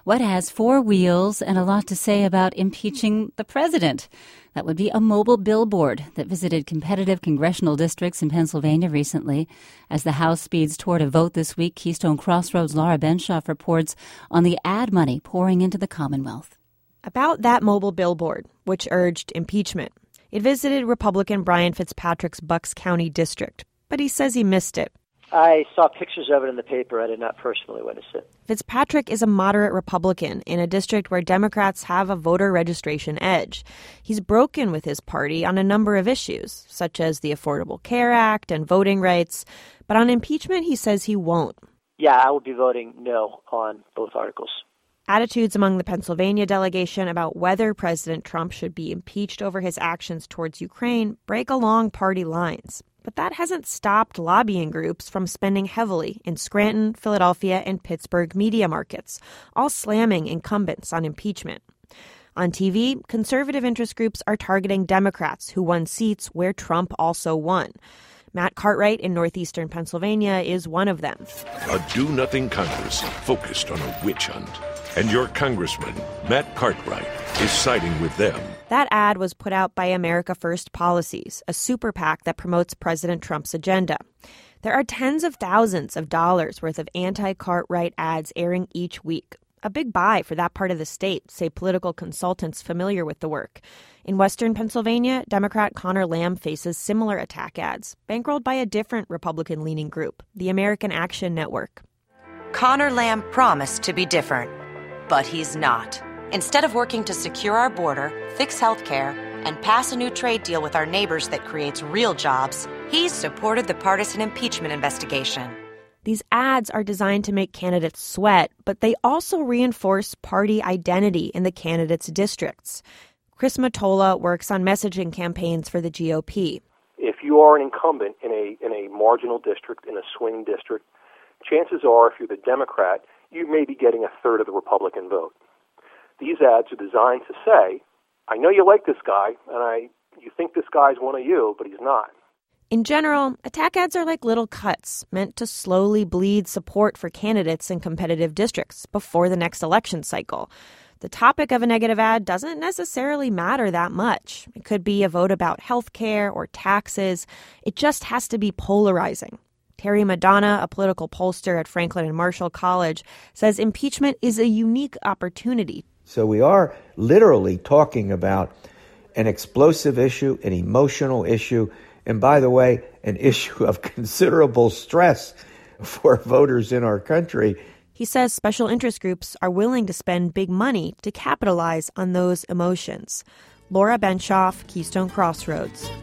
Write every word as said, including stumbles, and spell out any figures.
what has four wheels and a lot to say about impeaching the president. That would be a mobile billboard that visited competitive congressional districts in Pennsylvania recently. As the House speeds toward a vote this week, Keystone Crossroads' Laura Benshoff reports on the ad money pouring into the Commonwealth. About that mobile billboard, which urged impeachment. It visited Republican Brian Fitzpatrick's Bucks County district, but he says he missed it. I saw pictures of it in the paper. I did not personally witness it. Fitzpatrick is a moderate Republican in a district where Democrats have a voter registration edge. He's broken with his party on a number of issues, such as the Affordable Care Act and voting rights. But on impeachment, he says he won't. Yeah, I will be voting no on both articles. Attitudes among the Pennsylvania delegation about whether President Trump should be impeached over his actions towards Ukraine break along party lines. But that hasn't stopped lobbying groups from spending heavily in Scranton, Philadelphia, and Pittsburgh media markets, all slamming incumbents on impeachment. On T V, conservative interest groups are targeting Democrats who won seats where Trump also won. Matt Cartwright in northeastern Pennsylvania is one of them. A do-nothing Congress focused on a witch hunt. And your congressman, Matt Cartwright, is siding with them. That ad was put out by America First Policies, a super PAC that promotes President Trump's agenda. There are tens of thousands of dollars worth of anti-Cartwright ads airing each week. A big buy for that part of the state, say political consultants familiar with the work. In western Pennsylvania, Democrat Connor Lamb faces similar attack ads, bankrolled by a different Republican-leaning group, the American Action Network. Connor Lamb promised to be different, but he's not. Instead of working to secure our border, fix health care, and pass a new trade deal with our neighbors that creates real jobs, he's supported the partisan impeachment investigation. These ads are designed to make candidates sweat, but they also reinforce party identity in the candidates' districts. Chris Mottola works on messaging campaigns for the G O P. If you are an incumbent in a in a marginal district, in a swing district, chances are, if you're the Democrat, you may be getting a third of the Republican vote. These ads are designed to say, I know you like this guy, and I you think this guy's one of you, but he's not. In general, attack ads are like little cuts meant to slowly bleed support for candidates in competitive districts before the next election cycle. The topic of a negative ad doesn't necessarily matter that much. It could be a vote about health care or taxes. It just has to be polarizing. Terry Madonna, a political pollster at Franklin and Marshall College, says impeachment is a unique opportunity. So we are literally talking about an explosive issue, an emotional issue, and by the way, an issue of considerable stress for voters in our country. He says special interest groups are willing to spend big money to capitalize on those emotions. Laura Benshoff, Keystone Crossroads.